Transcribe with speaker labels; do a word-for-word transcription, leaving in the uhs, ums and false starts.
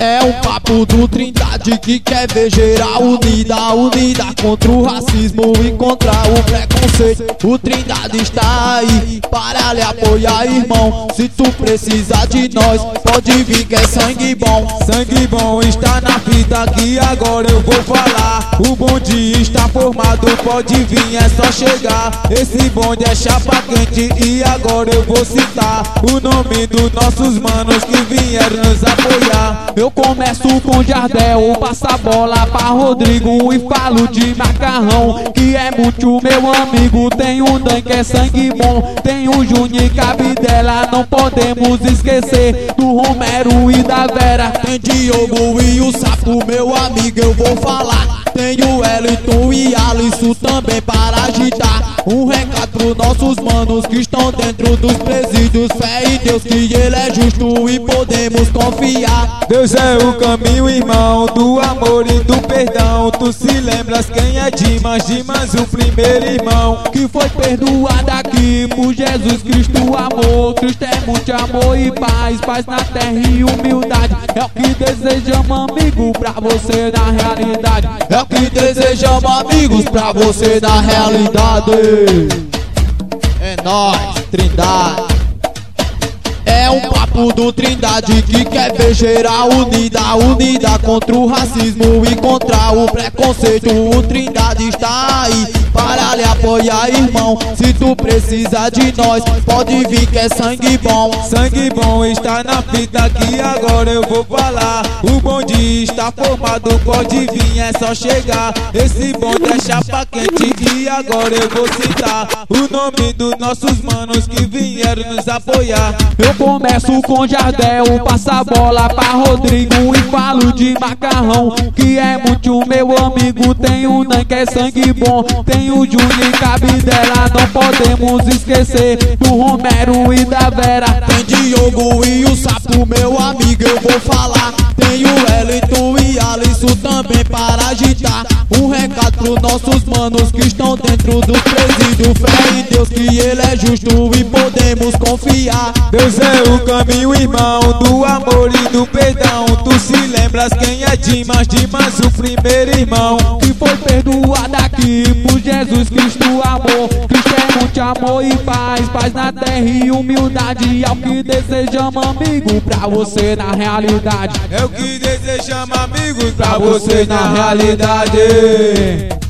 Speaker 1: É um papo do Trindade que quer ver geral unida, unida contra o racismo e contra o preconceito. O Trindade está aí para lhe apoiar, irmão. Se tu precisar de nós, pode vir que é sangue bom.
Speaker 2: Sangue bom está na fita que agora eu vou falar. O bonde está formado, pode vir, é só chegar. Esse bonde é chapa quente e agora eu vou citar o nome dos nossos manos que vieram nos apoiar.
Speaker 3: Eu começo com Jardel, passo a bola pra Rodrigo e falo de Macarrão, que é muito meu amigo. Tem o Dan que é sangue bom, tem o Júnior e Cabidela, não podemos esquecer do Romero e da Vera.
Speaker 1: Tem Diogo e o Sapo, meu amigo, eu vou falar. Tem o Wellington e Alisson também para agitar. Um recado pros nossos manos que estão dentro dos presídios. Fé em Deus que Ele é justo e podemos confiar.
Speaker 2: Deus é o caminho, irmão, do amor e do perdão. Tu se lembras quem é Dimas? Dimas, o primeiro irmão
Speaker 3: que foi perdoado aqui por Jesus Cristo, amor. Cristo é muito amor e paz, paz na terra e humildade. É o que desejamos, amigo, pra você na realidade.
Speaker 1: É o que desejamos, amigos, pra você na realidade. É nóis, Trindade. É um papo do Trindade que quer ver geral unida, unida contra o racismo e contra o preconceito. O Trindade está aí para lhe apoiar, irmão. Se tu precisar de nós, pode vir que é sangue bom.
Speaker 2: Sangue bom está na fita que agora eu vou falar. O bonde está formado, pode vir, é só chegar. Esse bonde é chapa quente e agora eu vou citar o nome dos nossos manos que vieram nos apoiar.
Speaker 3: Eu começo com Jardel, passo a bola pra Rodrigo e falo de Macarrão, que é muito meu amigo. Tem o Dan que é sangue bom, tem o Júnior e Cabidela, não podemos esquecer do Romero e da Vera.
Speaker 1: Tem Diogo e o Sapo, meu amigo, eu vou falar. Tem o Wellington e Alisson também para agitar. Um recado pros nossos manos que estão dentro do presídio. Fé em Deus que Ele é justo e podemos confiar.
Speaker 2: Deus é o caminho, irmão, do amor e do perdão. Tu se lembras quem é Dimas? Dimas, o primeiro irmão
Speaker 3: que foi perdoado aqui por Jesus Cristo, amor. Cristo é muito amor e paz, paz na terra e humildade. É o que desejamos, amigo, pra você na realidade.
Speaker 2: É o que desejamos, amigos, pra você na realidade.